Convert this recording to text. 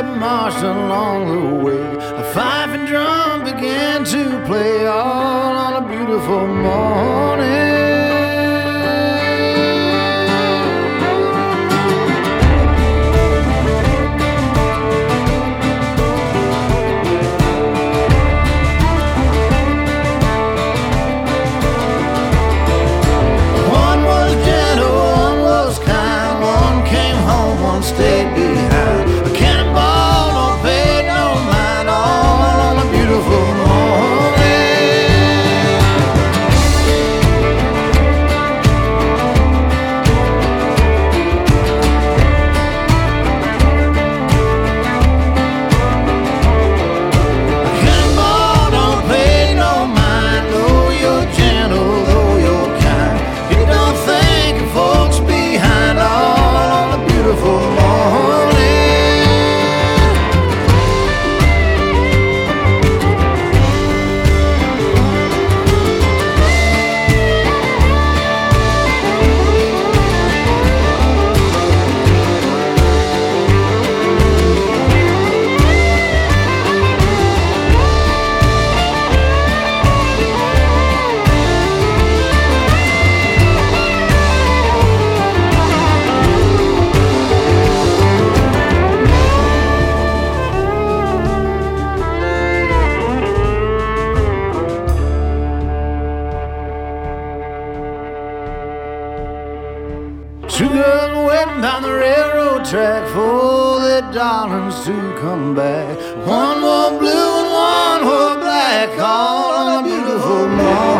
that marched along the way. A fife and drum began to play all on a beautiful morning. Stayed behind. A cannonball don't pay no mind, all on a beautiful morning. A cannonball don't pay no mind, though you're gentle, though you're kind. You don't think of folks behind, all on a beautiful morning. Two girls waiting down the railroad track for their darlings to come back. One wore blue and one wore black, all on a beautiful morning.